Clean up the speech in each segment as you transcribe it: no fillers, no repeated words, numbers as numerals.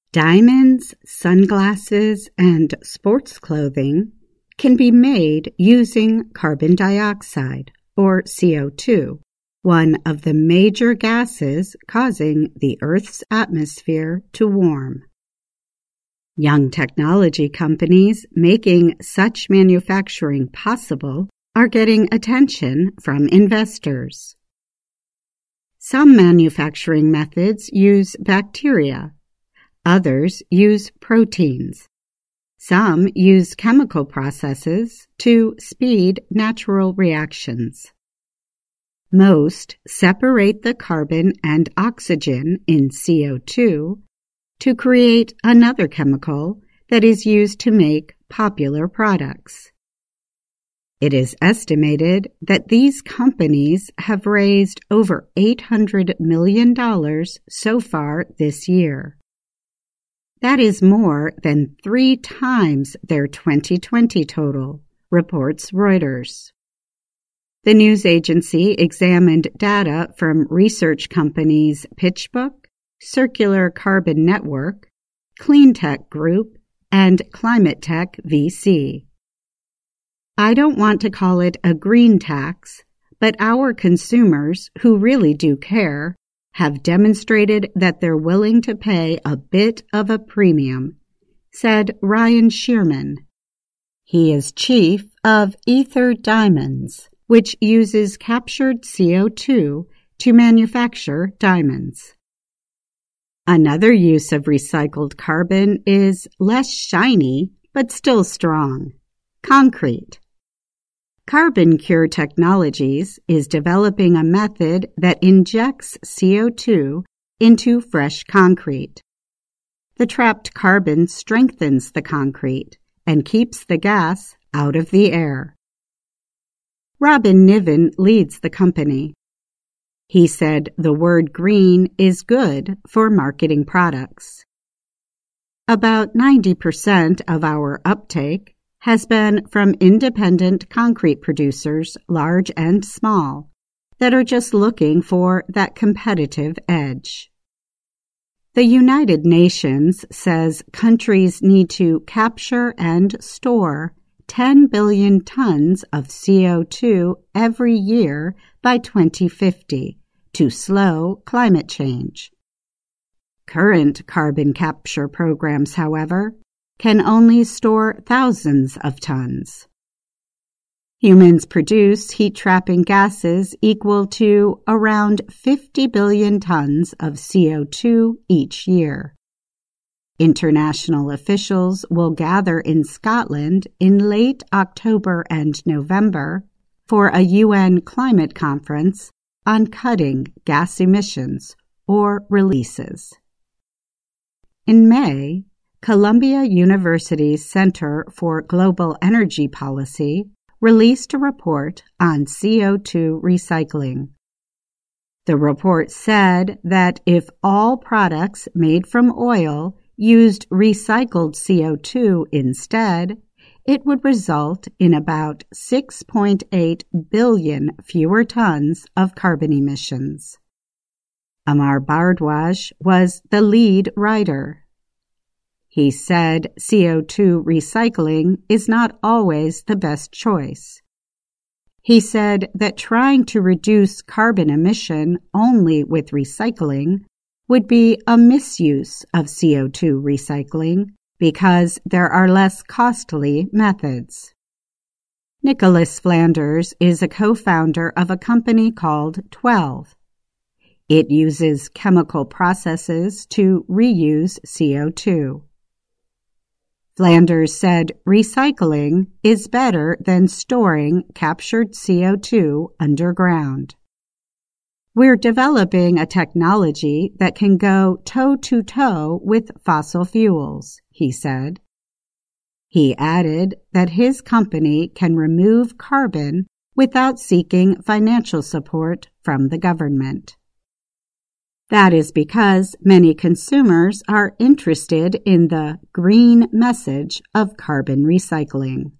Diamonds, sunglasses, and sports clothing can be made using carbon dioxide, or CO2, one of the major gases causing the Earth's atmosphere to warm. Young technology companies making such manufacturing possible are getting attention from investors. Some manufacturing methods use bacteria. Others use proteins. Some use chemical processes to speed natural reactions. Most separate the carbon and oxygen in CO2 to create another chemical that is used to make popular products. It is estimated that these companies have raised over $800 million so far this year. That is more than 3 times their 2020 total, reports Reuters. The news agency examined data from research companies PitchBook, Circular Carbon Network, Cleantech Group, and Climate Tech VC. I don't want to call it a green tax, but our consumers, who really do care, have demonstrated that they're willing to pay a bit of a premium, said Ryan Shearman. He is chief of Ether Diamonds, which uses captured CO2 to manufacture diamonds. Another use of recycled carbon is less shiny, but still strong: concrete. Carbon Cure Technologies is developing a method that injects CO2 into fresh concrete. The trapped carbon strengthens the concrete and keeps the gas out of the air. Robin Niven leads the company. He said the word green is good for marketing products. About 90% of our uptake has been from independent concrete producers, large and small, that are just looking for that competitive edge. The United Nations says countries need to capture and store 10 billion tons of CO2 every year by 2050 to slow climate change. Current carbon capture programs, however, can only store thousands of tons. Humans produce heat-trapping gases equal to around 50 billion tons of CO2 each year. International officials will gather in Scotland in late October and November for a UN climate conference on cutting gas emissions or releases. In May, Columbia University's Center for Global Energy Policy released a report on CO2 recycling. The report said that if all products made from oil used recycled CO2 instead, it would result in about 6.8 billion fewer tons of carbon emissions. Amar Bhardwaj was the lead writer. He said CO2 recycling is not always the best choice. He said that trying to reduce carbon emission only with recycling would be a misuse of CO2 recycling because there are less costly methods. Nicholas Flanders is a co-founder of a company called 12. It uses chemical processes to reuse CO2. Flanders said recycling is better than storing captured CO2 underground. We're developing a technology that can go toe-to-toe with fossil fuels, he said. He added that his company can remove carbon without seeking financial support from the government. That is because many consumers are interested in the green message of carbon recycling.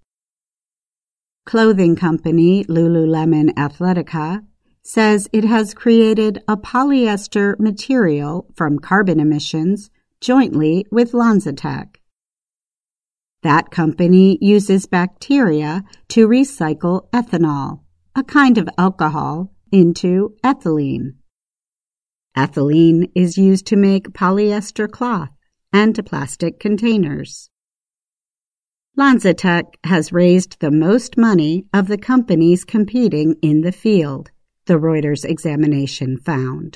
Clothing company Lululemon Athletica says it has created a polyester material from carbon emissions jointly with LanzaTech. That company uses bacteria to recycle ethanol, a kind of alcohol, into ethylene. Ethylene is used to make polyester cloth and plastic containers. LanzaTech has raised the most money of the companies competing in the field, the Reuters examination found.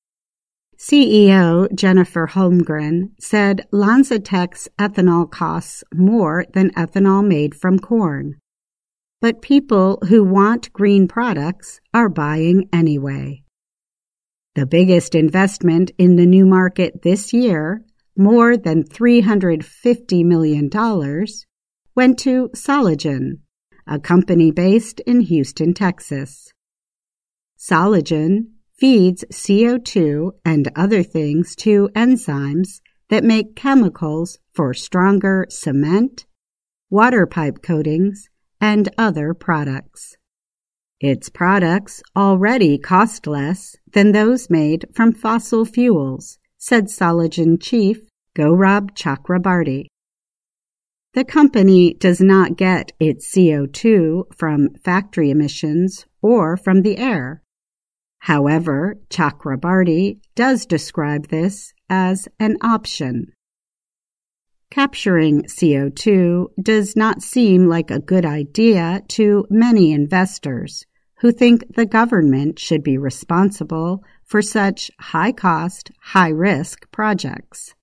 CEO Jennifer Holmgren said LanzaTech's ethanol costs more than ethanol made from corn. But people who want green products are buying anyway. The biggest investment in the new market this year, more than $350 million, went to Sologen, a company based in Houston, Texas. Sologen feeds CO2 and other things to enzymes that make chemicals for stronger cement, water pipe coatings, and other products. Its products already cost less than those made from fossil fuels, said Sologen chief Gaurav Chakrabarty. The company does not get its CO2 from factory emissions or from the air. However, Chakrabarty does describe this as an option. Capturing CO2 does not seem like a good idea to many investors who think the government should be responsible for such high-cost, high-risk projects.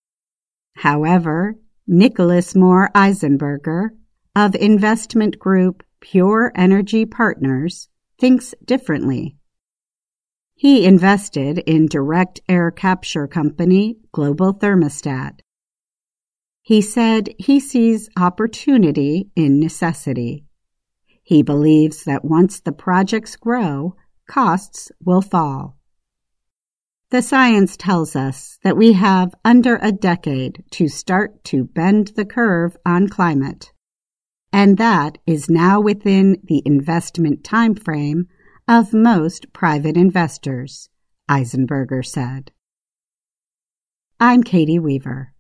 However, Nicholas Moore Eisenberger of investment group Pure Energy Partners thinks differently. He invested in direct air capture company Global Thermostat. He said he sees opportunity in necessity. He believes that once the projects grow, costs will fall. The science tells us that we have under a decade to start to bend the curve on climate, and that is now within the investment time frame of most private investors, Eisenberger said. I'm Katie Weaver.